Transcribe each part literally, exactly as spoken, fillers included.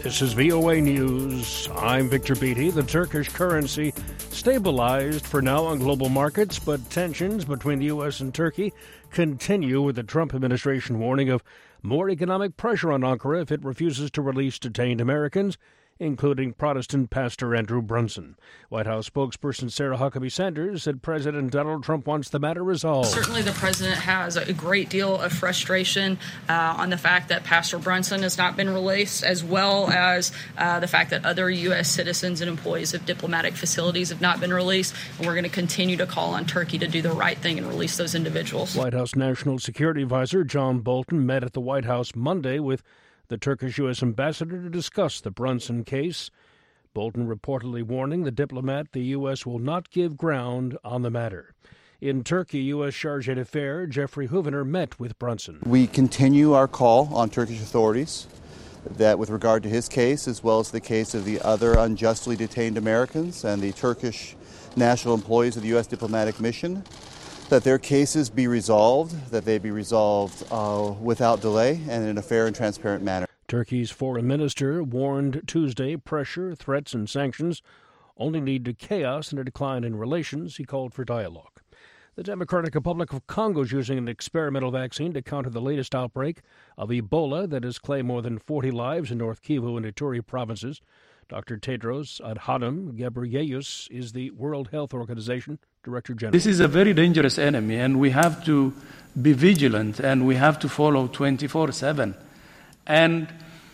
This is V O A News. I'm Victor Beatty. The Turkish currency stabilized for now on global markets, but tensions between the U S and Turkey continue, with the Trump administration warning of more economic pressure on Ankara if it refuses to release detained Americans, including Protestant pastor Andrew Brunson. White House spokesperson Sarah Huckabee Sanders said President Donald Trump wants the matter resolved. Certainly the president has a great deal of frustration uh, on the fact that Pastor Brunson has not been released, as well as uh, the fact that other U S citizens and employees of diplomatic facilities have not been released. And we're going to continue to call on Turkey to do the right thing and release those individuals. White House National Security Advisor John Bolton met at the White House Monday with the Turkish U S ambassador to discuss the Brunson case. Bolton reportedly warning the diplomat the U S will not give ground on the matter. In Turkey, U S Chargé d'Affaires Jeffrey Hoovener met with Brunson. We continue our call on Turkish authorities that with regard to his case, as well as the case of the other unjustly detained Americans and the Turkish national employees of the U S diplomatic mission, that their cases be resolved, that they be resolved uh, without delay and in a fair and transparent manner. Turkey's foreign minister warned Tuesday pressure, threats, and sanctions only lead to chaos and a decline in relations. He called for dialogue. The Democratic Republic of Congo is using an experimental vaccine to counter the latest outbreak of Ebola that has claimed more than forty lives in North Kivu and Ituri provinces. Doctor Tedros Adhanom Ghebreyesus is the World Health Organization Director General. This is a very dangerous enemy, and we have to be vigilant, and we have to follow twenty-four seven. And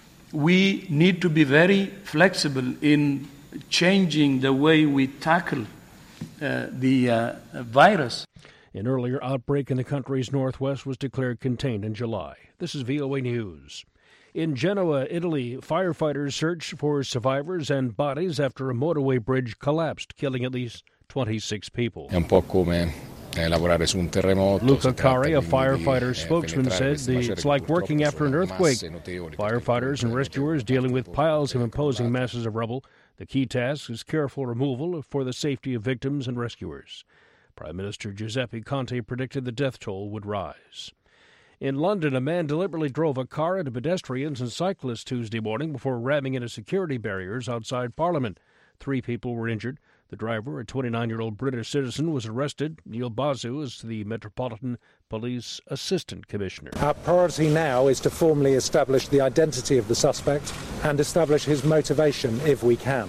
we need to be very flexible in changing the way we tackle uh, the uh, virus. An earlier outbreak in the country's northwest was declared contained in July. This is V O A News. In Genoa, Italy, firefighters search for survivors and bodies after a motorway bridge collapsed, killing at least twenty-six people. È un po' come lavorare su un terremoto. Luca Cari, a firefighter spokesman, said the, it's like working after an earthquake. Firefighters and rescuers dealing with piles of imposing masses of rubble. The key task is careful removal for the safety of victims and rescuers. Prime Minister Giuseppe Conte predicted the death toll would rise. In London, a man deliberately drove a car into pedestrians and cyclists Tuesday morning before ramming into security barriers outside Parliament. Three people were injured. The driver, a twenty-nine-year-old British citizen, was arrested. Neil Basu is the Metropolitan Police Assistant Commissioner. Our priority now is to formally establish the identity of the suspect and establish his motivation if we can.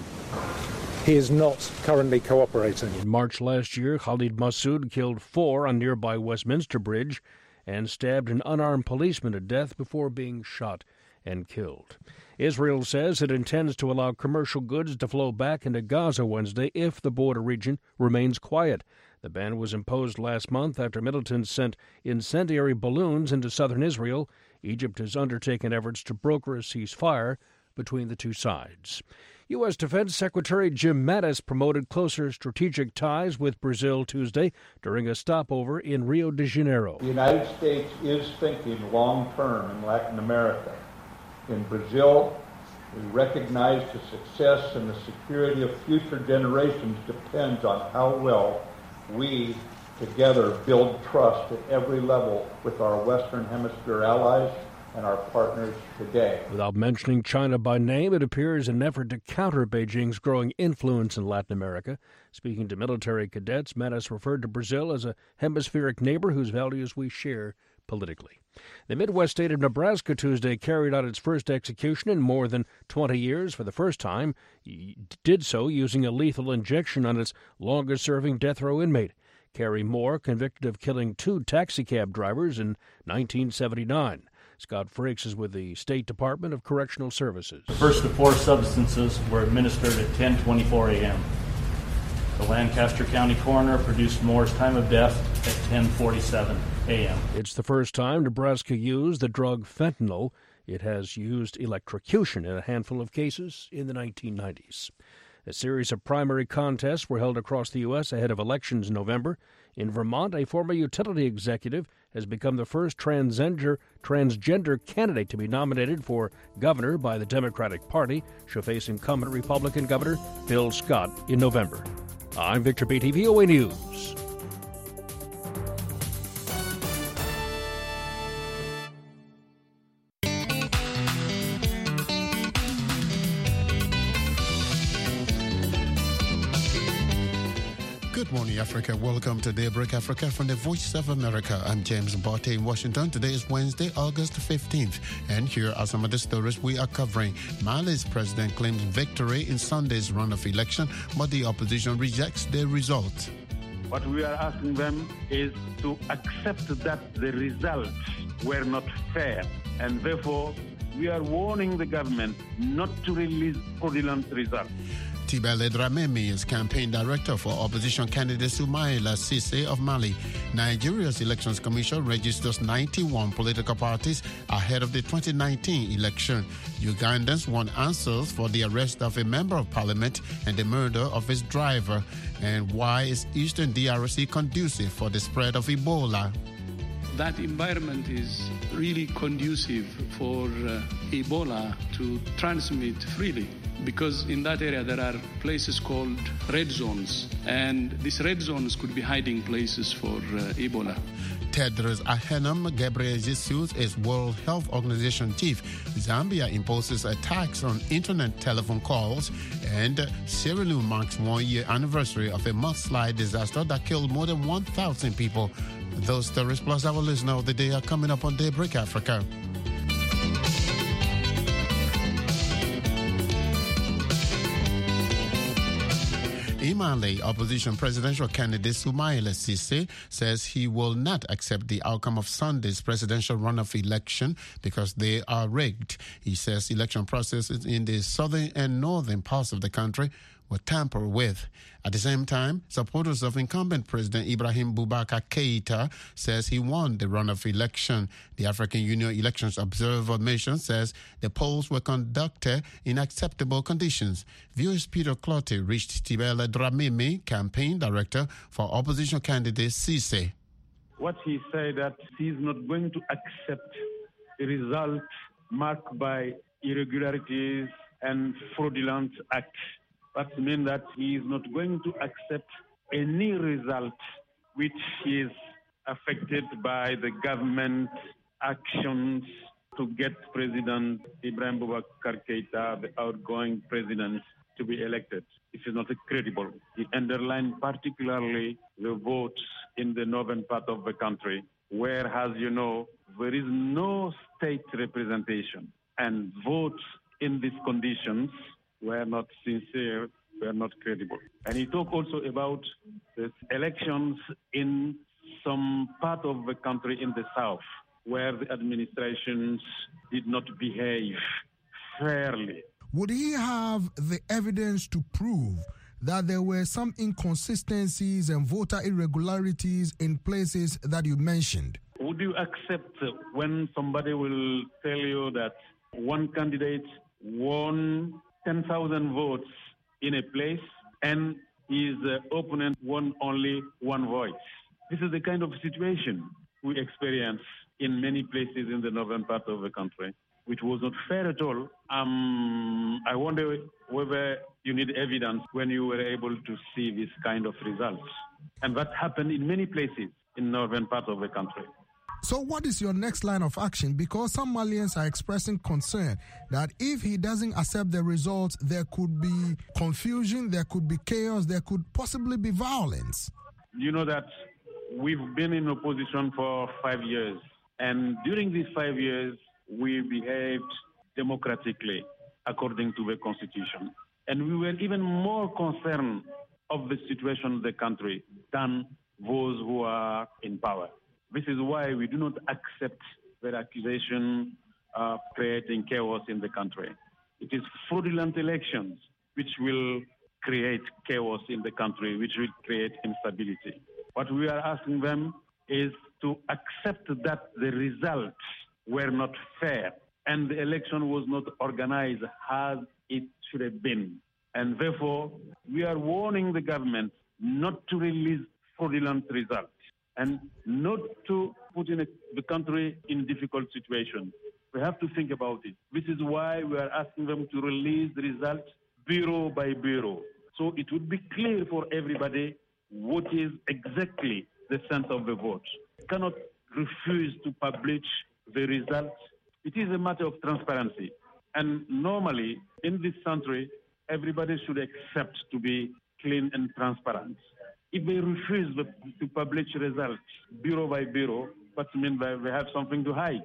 He is not currently cooperating. In March last year, Khalid Massoud killed four on nearby Westminster Bridge and stabbed an unarmed policeman to death before being shot and killed. Israel says it intends to allow commercial goods to flow back into Gaza Wednesday if the border region remains quiet. The ban was imposed last month after militants sent incendiary balloons into southern Israel. Egypt has undertaken efforts to broker a ceasefire between the two sides. U S. Defense Secretary Jim Mattis promoted closer strategic ties with Brazil Tuesday during a stopover in Rio de Janeiro. The United States is thinking long-term in Latin America. In Brazil, we recognize the success and the security of future generations depends on how well we together build trust at every level with our Western Hemisphere allies and our partners today. Without mentioning China by name, it appears an effort to counter Beijing's growing influence in Latin America. Speaking to military cadets, Mattis referred to Brazil as a hemispheric neighbor whose values we share politically. The Midwest state of Nebraska Tuesday carried out its first execution in more than twenty years. For the first time, it did so using a lethal injection on its longest-serving death row inmate. Carrie Moore, convicted of killing two taxicab drivers in nineteen seventy-nine. Scott Frakes is with the State Department of Correctional Services. The first of four substances were administered at ten twenty-four a.m. The Lancaster County coroner produced Moore's time of death at ten forty-seven a.m. It's the first time Nebraska used the drug fentanyl. It has used electrocution in a handful of cases in the nineteen nineties. A series of primary contests were held across the U S ahead of elections in November. In Vermont, a former utility executive has become the first transgender transgender candidate to be nominated for governor by the Democratic Party. She'll face incumbent Republican Governor Bill Scott in November. I'm Victor Beatty, V O A News. morning, Africa. Welcome to Daybreak Africa from the Voice of America. I'm James Botte in Washington. Today is Wednesday, August fifteenth. And here are some of the stories we are covering. Mali's president claims victory in Sunday's runoff election, but the opposition rejects the result. What we are asking them is to accept that the results were not fair, and therefore we are warning the government not to release fraudulent results. Tibele Dramemi is campaign director for opposition candidate Soumaïla Cissé of Mali. Nigeria's Elections Commission registers ninety-one political parties ahead of the twenty nineteen election. Ugandans want answers for the arrest of a member of parliament and the murder of his driver. And why is Eastern D R C conducive for the spread of Ebola? That environment is really conducive for uh, Ebola to transmit freely, because in that area there are places called red zones, and these red zones could be hiding places for uh, Ebola. Tedros Adhanom Ghebreyesus is World Health Organization chief. Zambia imposes a tax on internet telephone calls, and Sierra Leone marks one-year anniversary of a mudslide disaster that killed more than one thousand people. Those stories plus our listener of the day are coming up on Daybreak Africa. In Mali, opposition presidential candidate Soumaïla Cissé says he will not accept the outcome of Sunday's presidential runoff election because they are rigged. He says election processes in the southern and northern parts of the country were tampered with. At the same time, supporters of incumbent President Ibrahim Boubacar Keïta says he won the runoff election. The African Union Elections Observer Mission says the polls were conducted in acceptable conditions. V O A's Peter Clottey reached Tibele Dramimi, campaign director for opposition candidate Cissé. What he said that he is not going to accept the result marked by irregularities and fraudulent acts. That means that he is not going to accept any result which is affected by the government actions to get President Ibrahim Boubacar Keïta, the outgoing president, to be elected. This is not credible. He underlined particularly the votes in the northern part of the country, where, as you know, there is no state representation, and votes in these conditions were not sincere, were not credible. And he talked also about the elections in some part of the country in the south, where the administrations did not behave fairly. Would he have the evidence to prove that there were some inconsistencies and voter irregularities in places that you mentioned? Would you accept when somebody will tell you that one candidate won ten thousand votes in a place and his uh, opponent won only one voice? This is the kind of situation we experience in many places in the northern part of the country, which was not fair at all. Um, I wonder whether you need evidence when you were able to see this kind of results. And that happened in many places in northern part of the country. So what is your next line of action? Because some Malians are expressing concern that if he doesn't accept the results, there could be confusion, there could be chaos, there could possibly be violence. You know that we've been in opposition for five years. And during these five years, we behaved democratically according to the Constitution. And we were even more concerned of the situation of the country than those who are in power. This is why we do not accept the accusation of creating chaos in the country. It is fraudulent elections which will create chaos in the country, which will create instability. What we are asking them is to accept that the results were not fair and the election was not organized as it should have been. And therefore, we are warning the government not to release fraudulent results and not to put in a, the country in difficult situation. We have to think about it. This is why we are asking them to release the results bureau by bureau. So it would be clear for everybody what is exactly the sense of the vote. You cannot refuse to publish the results. It is a matter of transparency. And normally, in this country, everybody should accept to be clean and transparent. If they refuse the, to publish results bureau by bureau, that means that they have something to hide.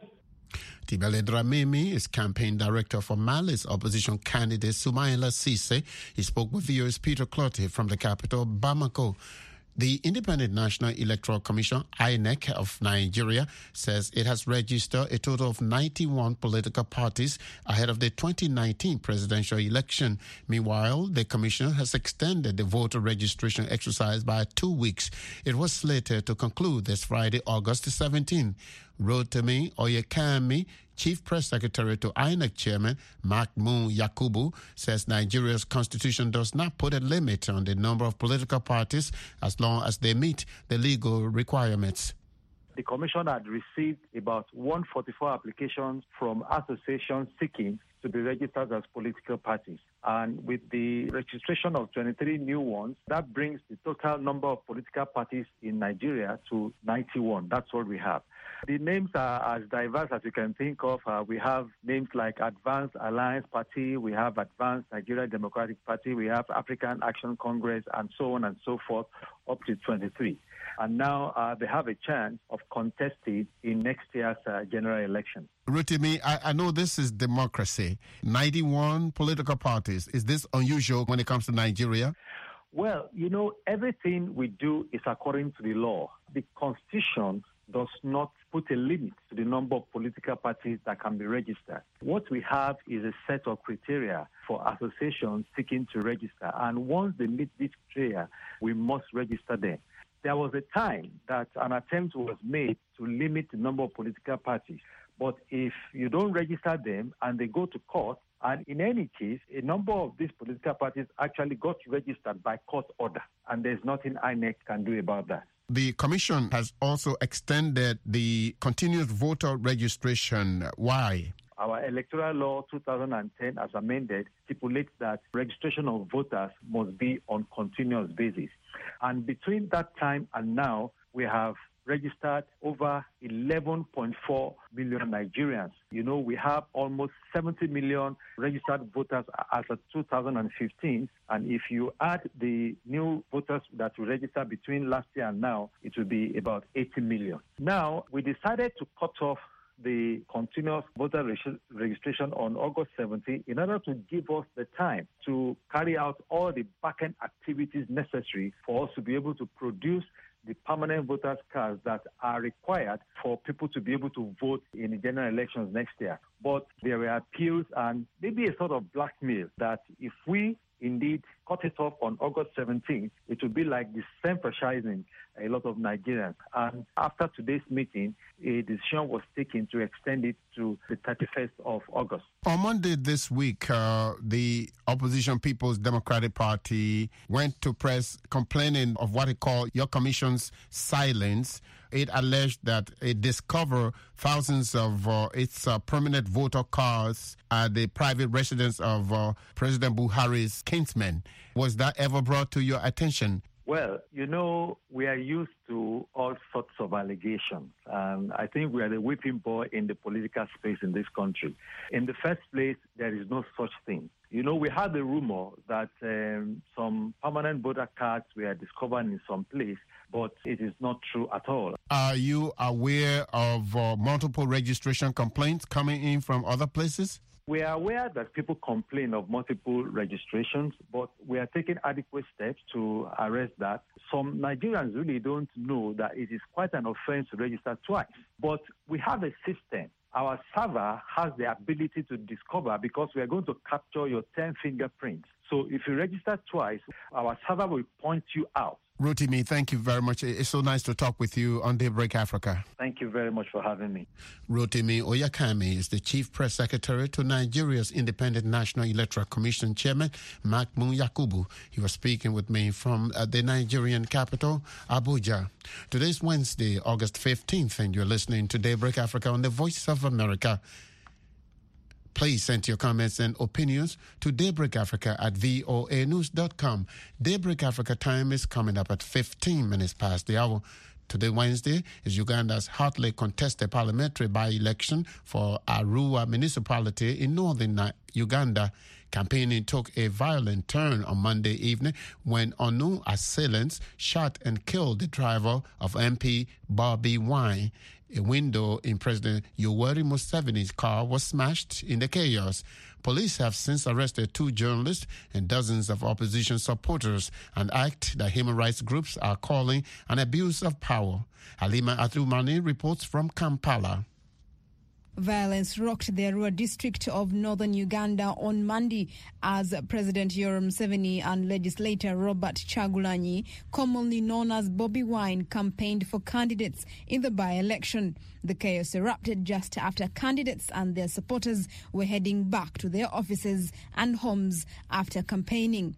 Tibele Dramimi is campaign director for Mali's opposition candidate Soumaïla Cissé. He spoke with V O A's Peter Clottey from the capital, Bamako. The Independent National Electoral Commission, I N E C, of Nigeria, says it has registered a total of ninety-one political parties ahead of the twenty nineteen presidential election. Meanwhile, the commission has extended the voter registration exercise by two weeks. It was slated to conclude this Friday, August seventeenth. Rotimi Oyekami, Chief Press Secretary to I N E C Chairman Mahmoud Yakubu, says Nigeria's constitution does not put a limit on the number of political parties as long as they meet the legal requirements. The Commission had received about one hundred forty-four applications from associations seeking to be registered as political parties. And with the registration of twenty-three new ones, that brings the total number of political parties in Nigeria to ninety-one. That's what we have. The names are as diverse as you can think of. Uh, we have names like Advanced Alliance Party, we have Advanced Nigeria Democratic Party, we have African Action Congress, and so on and so forth, up to twenty-three. And now uh, they have a chance of contesting in next year's uh, general election. Rotimi, I, I know this is democracy. ninety-one political parties. Is this unusual when it comes to Nigeria? Well, you know, everything we do is according to the law. The Constitution does not put a limit to the number of political parties that can be registered. What we have is a set of criteria for associations seeking to register. And once they meet this criteria, we must register them. There was a time that an attempt was made to limit the number of political parties. But if you don't register them and they go to court, and in any case, a number of these political parties actually got registered by court order, and there's nothing I N E C can do about that. The Commission has also extended the continuous voter registration. Why? Our electoral law two thousand ten, as amended, stipulates that registration of voters must be on continuous basis. And between that time and now, we have registered over eleven point four million Nigerians. You know, we have almost seventy million registered voters as of two thousand fifteen. And if you add the new voters that we registered between last year and now, it will be about eighty million. Now, we decided to cut off the continuous voter registration on August seventeenth in order to give us the time to carry out all the back-end activities necessary for us to be able to produce the permanent voters' cards that are required for people to be able to vote in the general elections next year. But there were appeals and maybe a sort of blackmail that if we indeed cut it off on August seventeenth, it would be like disenfranchising a lot of Nigerians. And after today's meeting, a decision was taken to extend it to the thirty-first of August. On Monday this week, uh, the opposition People's Democratic Party went to press complaining of what it called your commission's silence. It alleged that it discovered thousands of uh, its uh, permanent voter cards at the private residence of uh, President Buhari's kinsmen. Was that ever brought to your attention? Well, you know, we are used to all sorts of allegations. Um, I think we are the whipping boy in the political space in this country. In the first place, there is no such thing. You know, we had the rumor that um, some permanent voter cards were discovered in some place, but it is not true at all. Are you aware of uh, multiple registration complaints coming in from other places? We are aware that people complain of multiple registrations, but we are taking adequate steps to arrest that. Some Nigerians really don't know that it is quite an offense to register twice. But we have a system. Our server has the ability to discover because we are going to capture your ten fingerprints. So if you register twice, our server will point you out. Rotimi, thank you very much. It's so nice to talk with you on Daybreak Africa. Thank you very much for having me. Rotimi Oyekami is the Chief Press Secretary to Nigeria's Independent National Electoral Commission Chairman, Mahmoud Yakubu. He was speaking with me from uh, the Nigerian capital, Abuja. Today's Wednesday, August fifteenth, and you're listening to Daybreak Africa on the Voice of America. Please send your comments and opinions to Daybreak Africa at voa news dot com. Daybreak Africa time is coming up at fifteen minutes past the hour. Today, Wednesday, is Uganda's hotly contested parliamentary by-election for Arua municipality in northern Uganda. Campaigning took a violent turn on Monday evening when unknown assailants shot and killed the driver of M P Bobi Wine. A window in President Yoweri Museveni's car was smashed in the chaos. Police have since arrested two journalists and dozens of opposition supporters, an act that human rights groups are calling an abuse of power. Halima Athumani reports from Kampala. Violence rocked the Arua district of northern Uganda on Monday as President Yoweri Museveni and legislator Robert Kyagulanyi, commonly known as Bobi Wine, campaigned for candidates in the by-election. The chaos erupted just after candidates and their supporters were heading back to their offices and homes after campaigning.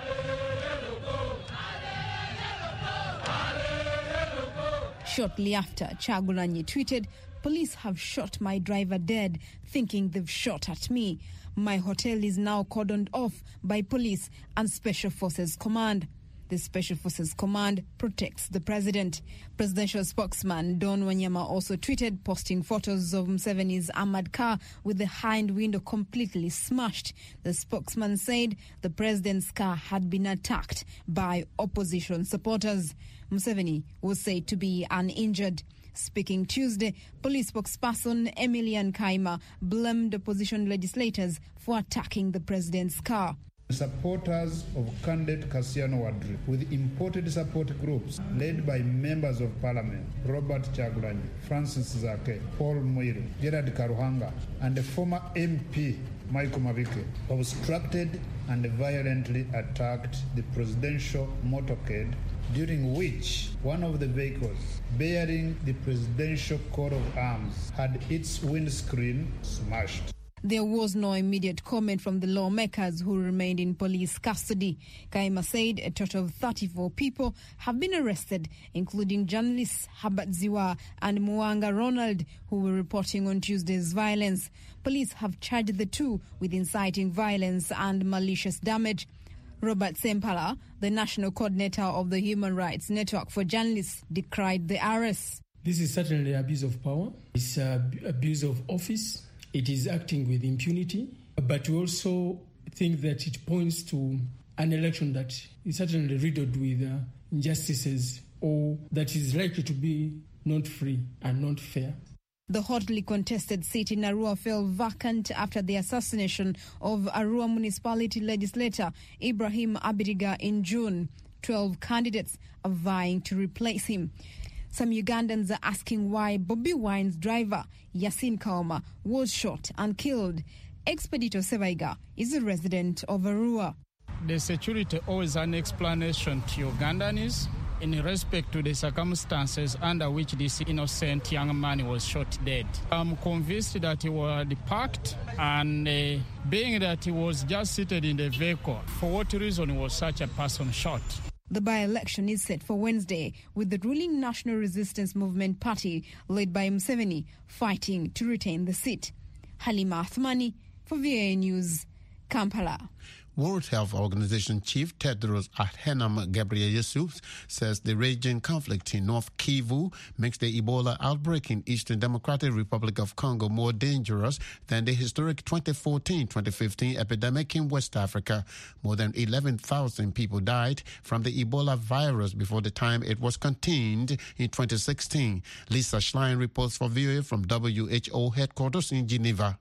Shortly after, Kyagulanyi tweeted, "Police have shot my driver dead, thinking they've shot at me. My hotel is now cordoned off by police and Special Forces Command." The Special Forces Command protects the president. Presidential spokesman Don Wanyama also tweeted, posting photos of Museveni's armored car with the hind window completely smashed. The spokesman said the president's car had been attacked by opposition supporters. Museveni was said to be uninjured. Speaking Tuesday, police spokesperson Emilian Kaima blamed opposition legislators for attacking the president's car. Supporters of candidate Kassiano Wadri, with imported support groups led by members of parliament Robert Kyagulanyi, Francis Zake, Paul Muiru, Gerard Karuhanga, and the former M P Michael Mabike, obstructed and violently attacked the presidential motorcade, during which one of the vehicles bearing the presidential coat of arms had its windscreen smashed. There was no immediate comment from the lawmakers who remained in police custody. Kaima said a total of thirty-four people have been arrested, including journalists Herbert Ziwa and Muwanga Ronald, who were reporting on Tuesday's violence. Police have charged the two with inciting violence and malicious damage. Robert Sempala, the national coordinator of the Human Rights Network for Journalists, decried the arrest. This is certainly abuse of power. It's uh, abuse of office. It is acting with impunity. But we also think that it points to an election that is certainly riddled with uh, injustices, or that is likely to be not free and not fair. The hotly contested seat in Arua fell vacant after the assassination of Arua municipality legislator Ibrahim Abiriga in June. Twelve candidates are vying to replace him. Some Ugandans are asking why Bobi Wine's driver, Yasin Kaoma, was shot and killed. Expedito Sevaiga is a resident of Arua. The security owes an explanation to Ugandans in respect to the circumstances under which this innocent young man was shot dead. I'm convinced that he was parked, and uh, being that he was just seated in the vehicle, for what reason was such a person shot? The by-election is set for Wednesday, with the ruling National Resistance Movement Party, led by Museveni, fighting to retain the seat. Halima Athumani for V O A News, Kampala. World Health Organization Chief Tedros Adhanom Ghebreyesus says the raging conflict in North Kivu makes the Ebola outbreak in Eastern Democratic Republic of Congo more dangerous than the historic twenty fourteen twenty fifteen epidemic in West Africa. More than eleven thousand people died from the Ebola virus before the time it was contained in twenty sixteen. Lisa Schlein reports for V O A from W H O headquarters in Geneva.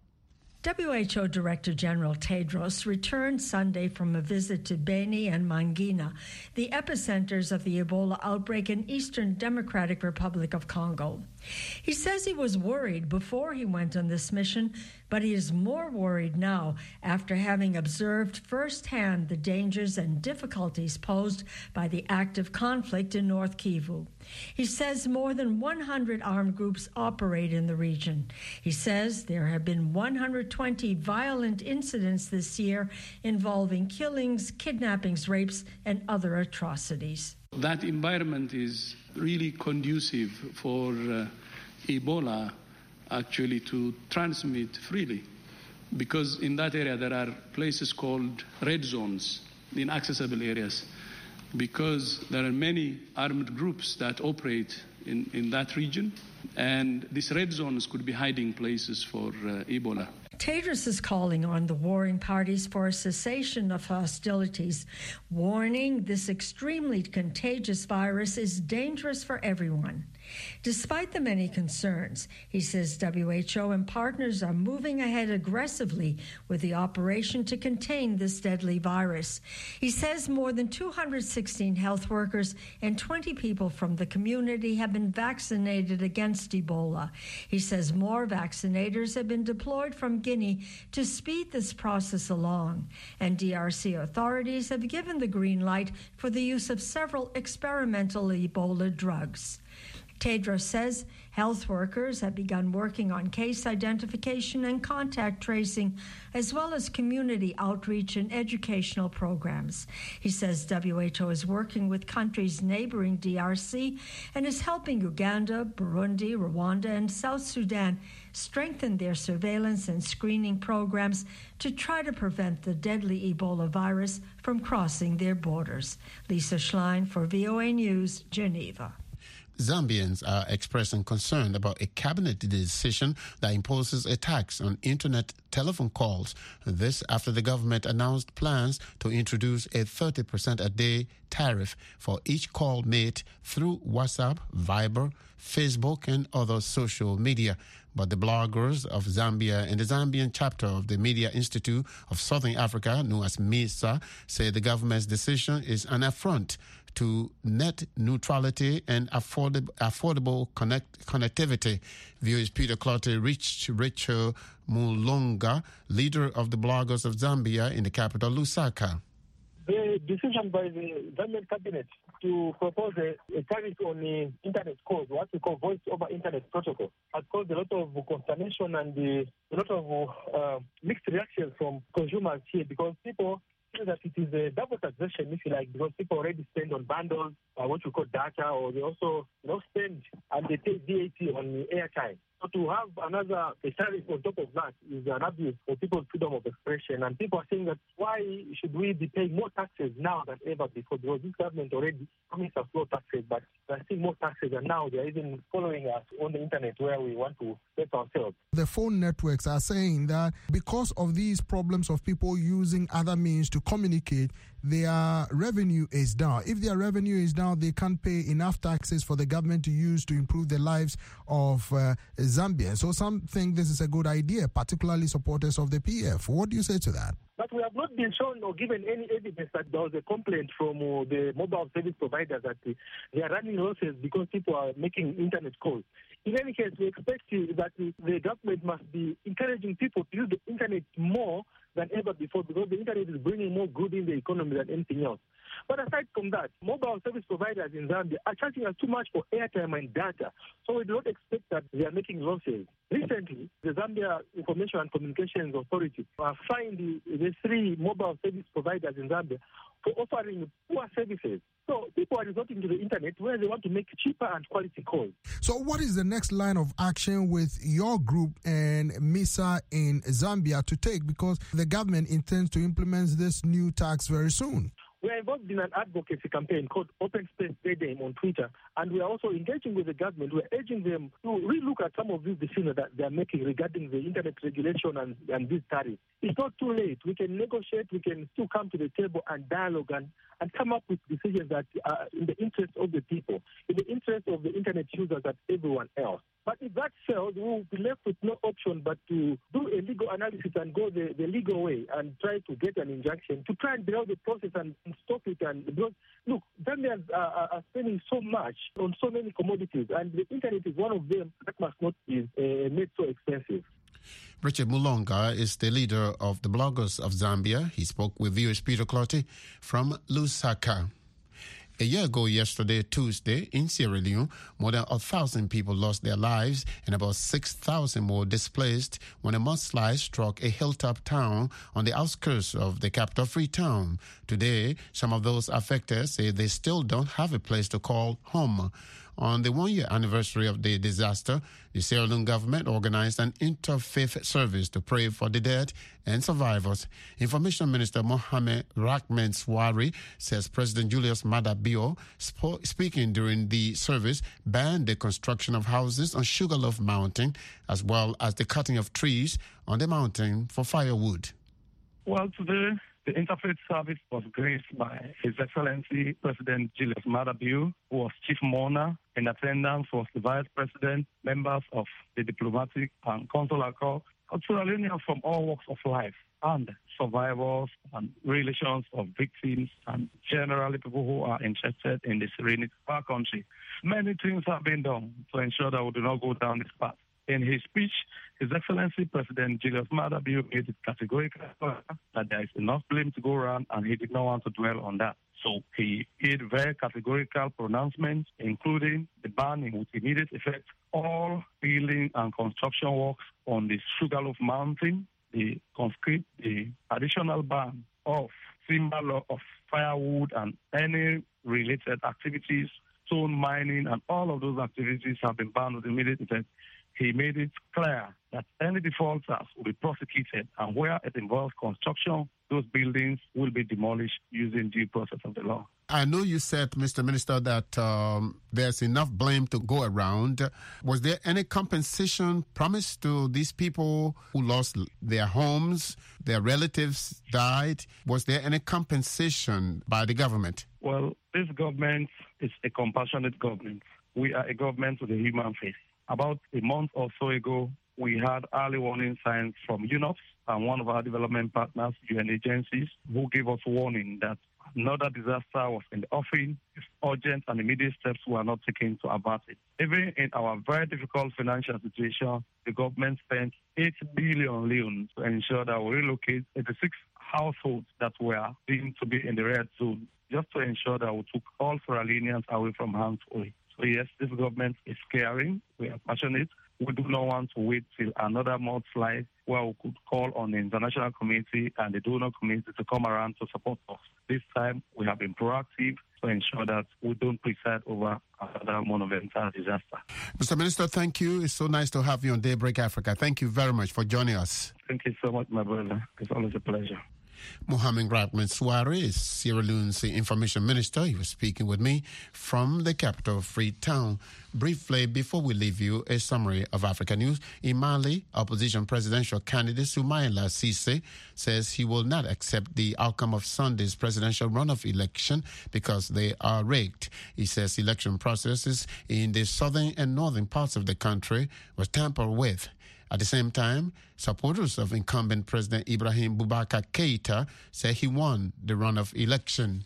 W H O Director General Tedros returned Sunday from a visit to Beni and Mangina, the epicenters of the Ebola outbreak in Eastern Democratic Republic of Congo. He says he was worried before he went on this mission, but he is more worried now after having observed firsthand the dangers and difficulties posed by the active conflict in North Kivu. He says more than one hundred armed groups operate in the region. He says there have been one hundred twenty violent incidents this year involving killings, kidnappings, rapes, and other atrocities. That environment is really conducive for uh, Ebola actually to transmit freely, because in that area there are places called red zones, inaccessible areas. because there are many armed groups that operate in, in that region, and these red zones could be hiding places for uh, Ebola. Tedros is calling on the warring parties for a cessation of hostilities, warning this extremely contagious virus is dangerous for everyone. Despite the many concerns, he says W H O and partners are moving ahead aggressively with the operation to contain this deadly virus. He says more than two hundred sixteen health workers and twenty people from the community have been vaccinated against Ebola. He says more vaccinators have been deployed from Guinea to speed this process along. And D R C authorities have given the green light for the use of several experimental Ebola drugs. Tedros says health workers have begun working on case identification and contact tracing, as well as community outreach and educational programs. He says W H O is working with countries neighboring D R C and is helping Uganda, Burundi, Rwanda, and South Sudan strengthen their surveillance and screening programs to try to prevent the deadly Ebola virus from crossing their borders. Lisa Schlein for V O A News, Geneva. Zambians are expressing concern about a cabinet decision that imposes a tax on internet telephone calls. This after the government announced plans to introduce a thirty percent a day tariff for each call made through WhatsApp, Viber, Facebook, and other social media. But the bloggers of Zambia and the Zambian chapter of the Media Institute of Southern Africa, known as MISA, say the government's decision is an affront to net neutrality and affordable, affordable connect, connectivity. V O A's Peter Clottey reached Rachel Mulonga, leader of the bloggers of Zambia in the capital, Lusaka. The decision by the Zambian cabinet to propose a, a tariff on the internet calls, what we call voice over internet protocol, has caused a lot of consternation and uh, a lot of uh, mixed reactions from consumers here, because people feel that it is a double taxation, if you like, because people already spend on bundles, uh, what we call data, or they also you know, spend and they pay V A T on the airtime. So to have another a tariff on top of that is an abuse for people's freedom of expression. And people are saying that why should we be paying more taxes now than ever before? Because this government already promised us low taxes, but they're still more taxes, and now they're even following us on the internet where we want to set ourselves. The phone networks are saying that because of these problems of people using other means to communicate, their revenue is down. If their revenue is down, they can't pay enough taxes for the government to use to improve the lives of uh, Zambia. So some think this is a good idea, particularly supporters of the P F. What do you say to that? But we have not been shown or given any evidence that there was a complaint from uh, the mobile service providers that uh, they are running losses because people are making internet calls. In any case, we expect uh, that uh, the government must be encouraging people to use the internet more than ever before, because the internet is bringing more good in the economy than anything else. But aside from that, mobile service providers in Zambia are charging us too much for airtime and data, so we do not expect that they are making losses. Recently, the Zambia Information and Communications Authority have fined the, the three mobile service providers in Zambia for offering poor services. So people are resorting to the internet where they want to make cheaper and quality calls. So what is the next line of action with your group and MISA in Zambia to take? Because the government intends to implement this new tax very soon. We are involved in an advocacy campaign called Open Space Stadium on Twitter, and we are also engaging with the government. We are urging them to relook at some of these decisions that they are making regarding the internet regulation and, and these tariffs. It's not too late. We can negotiate. We can still come to the table and dialogue and, and come up with decisions that are in the interest of the people, in the interest of the internet users and everyone else. But if that fails, we will be left with no option but to do a legal analysis and go the, the legal way and try to get an injunction to try and delay the process and, and stop it. And because, look, Zambians are, are spending so much on so many commodities, and the internet is one of them that must not be uh, made so expensive. Richard Mulonga is the leader of the bloggers of Zambia. He spoke with V O A's Peter Clottey from Lusaka. A year ago yesterday, Tuesday, in Sierra Leone, more than a thousand people lost their lives and about six thousand more displaced when a mudslide struck a hilltop town on the outskirts of the capital, Freetown. Today, some of those affected say they still don't have a place to call home. On the one-year anniversary of the disaster, the Sierra Leone government organized an interfaith service to pray for the dead and survivors. Information Minister Mohamed Rahman Swari says President Julius Maada Bio, sp- speaking during the service, banned the construction of houses on Sugarloaf Mountain as well as the cutting of trees on the mountain for firewood. Well, today, the interfaith service was graced by His Excellency President Julius Maada Bio, who was chief mourner. In attendance was the vice president, members of the diplomatic and consular corps, culturally from all walks of life, and survivors and relations of victims, and generally people who are interested in the serenity of our country. Many things have been done to ensure that we do not go down this path. In his speech, His Excellency President Julius Maada Bio made it categorical that there is enough blame to go around, and he did not want to dwell on that. So he made very categorical pronouncements, including the banning with immediate effect all building and construction works on the Sugarloaf Mountain, the conscript, the additional ban of timber of firewood and any related activities, stone mining, and all of those activities have been banned with immediate effect. He made it clear that any defaulters will be prosecuted, and where it involves construction, those buildings will be demolished using due process of the law. I know you said, Mister Minister, that um, there's enough blame to go around. Was there any compensation promised to these people who lost their homes, their relatives died? Was there any compensation by the government? Well, this government is a compassionate government. We are a government with a human face. About a month or so ago, we had early warning signs from U N O P S and one of our development partners, U N agencies, who gave us warning that another disaster was in the offing if urgent and immediate steps were not taken to avert it. Even in our very difficult financial situation, the government spent eight billion leones to ensure that we relocate eighty-six households that were deemed to be in the red zone, just to ensure that we took all Sierra Leoneans away from harm's way. So yes, this government is caring. We are passionate. We do not want to wait till another mudslide where we could call on the international community and the donor community to come around to support us. This time, we have been proactive to ensure that we don't preside over another monumental disaster. Mister Minister, thank you. It's so nice to have you on Daybreak Africa. Thank you very much for joining us. Thank you so much, my brother. It's always a pleasure. Mohamed Rahman Swari is Sierra Leone's information minister. He was speaking with me from the capital, Freetown. Briefly, before we leave you, a summary of Africa news. In Mali, opposition presidential candidate Soumaïla Cissé says he will not accept the outcome of Sunday's presidential runoff election because they are rigged. He says election processes in the southern and northern parts of the country were tampered with. At the same time, supporters of incumbent President Ibrahim Boubacar Keïta say he won the runoff election.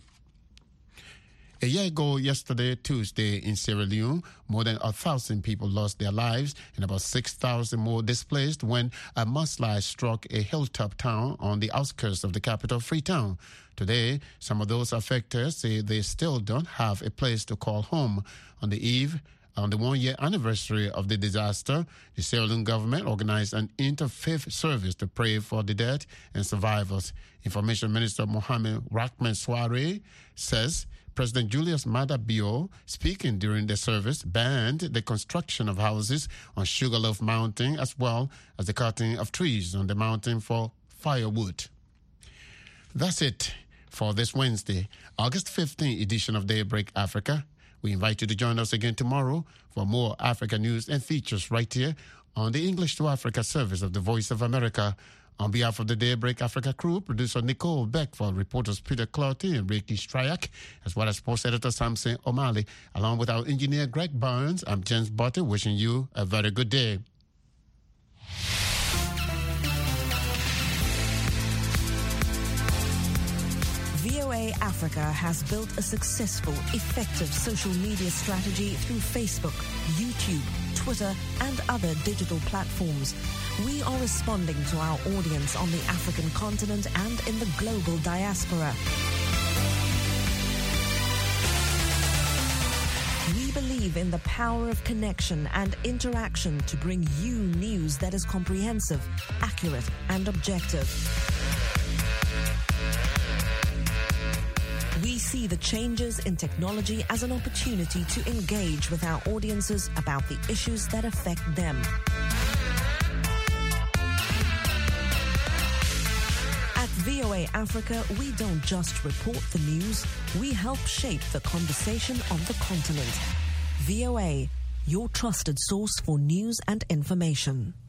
A year ago yesterday, Tuesday, in Sierra Leone, more than a thousand people lost their lives and about six thousand more displaced when a mudslide struck a hilltop town on the outskirts of the capital, Freetown. Today, some of those affected say they still don't have a place to call home. On the eve On the one-year anniversary of the disaster, the Sierra Leone government organized an interfaith service to pray for the dead and survivors. Information Minister Mohamed Rahman Swari says President Julius Maada Bio, speaking during the service, banned the construction of houses on Sugarloaf Mountain as well as the cutting of trees on the mountain for firewood. That's it for this Wednesday, August fifteenth edition of Daybreak Africa. We invite you to join us again tomorrow for more Africa news and features right here on the English to Africa service of the Voice of America. On behalf of the Daybreak Africa crew, producer Nicole Beckford, reporters Peter Clouty and Ricky Stryak, as well as post editor Samson O'Malley, along with our engineer Greg Barnes, I'm James Butter, wishing you a very good day. V O A Africa has built a successful, effective social media strategy through Facebook, YouTube, Twitter, and other digital platforms. We are responding to our audience on the African continent and in the global diaspora. We believe in the power of connection and interaction to bring you news that is comprehensive, accurate, and objective. We see see the changes in technology as an opportunity to engage with our audiences about the issues that affect them. At V O A Africa, we don't just report the news, we help shape the conversation on the continent. V O A, your trusted source for news and information.